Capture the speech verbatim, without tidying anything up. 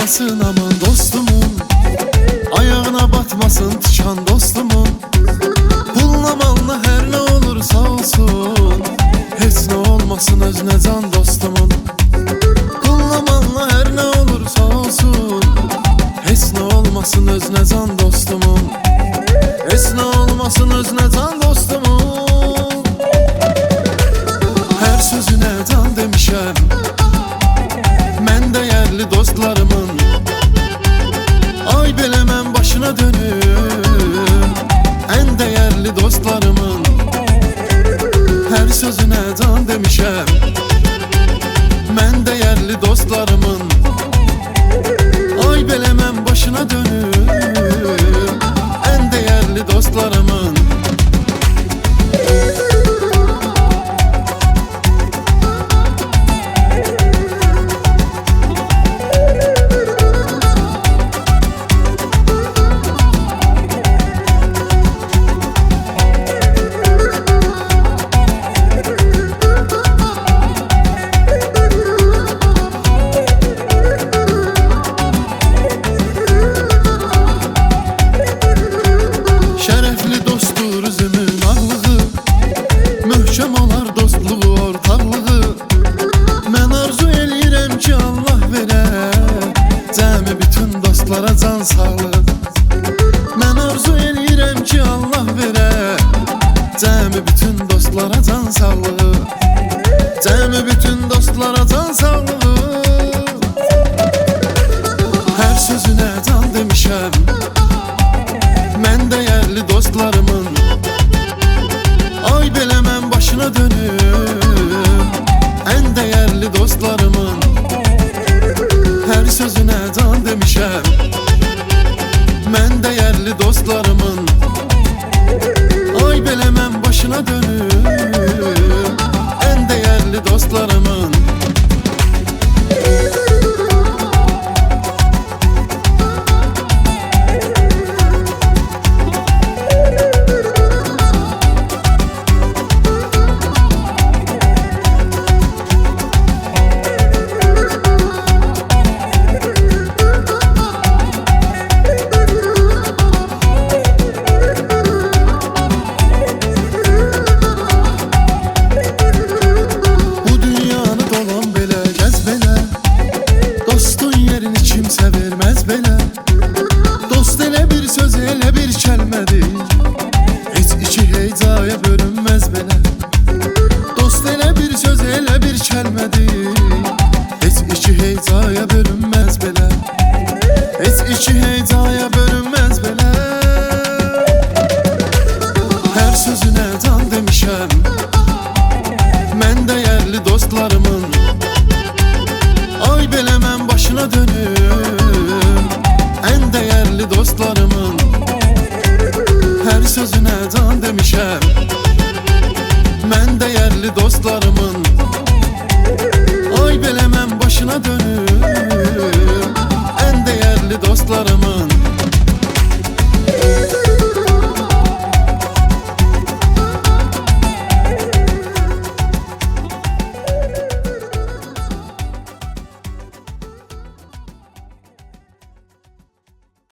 batmasın aman dostumun, ayağına batmasın tıkan dostumun. Pulla malla her ne olursa olsun, hiç ne olmasın özne can dostumun. Pulla malla her ne olursa olsun, hiç ne olmasın özne can dostumun. Hiç ne olmasın özne can dostumun. Her sözüne can demişem, men değerli dostlarımın. Ay beləmən başına dönüm, en değerli dostlarımın. Her sözüne can demişem, men değerli dostlarımın. Ay beləmən başına dönüm, en değerli dostlarımın. Möhkəm olar dostluğu, ortaqlığı. Mən arzu eləyirəm ki Allah verə cəmi bütün dostlara can sağlığı. Mən arzu eləyirəm ki Allah verə cəmi bütün dostlara can sağlığı. Cəmi bütün dostlara can sağlığı. Hər sözünə can demişəm, mən dəyərli dostlarımın. Ay beləmən başına dönüm, en değerli dostlarımın. Her sözüne can demişem, men değerli dostlarımın. Ay beləmən başına dönüm, en değerli dostlarımın. Kimsə verməz belə dost, elə bir söz, elə bir kəlmədir, heç iki heycaya bölünməz belə. Dost elə bir söz, elə bir kəlmədir, heç iki heycaya bölünməz belə. Heç iki heycaya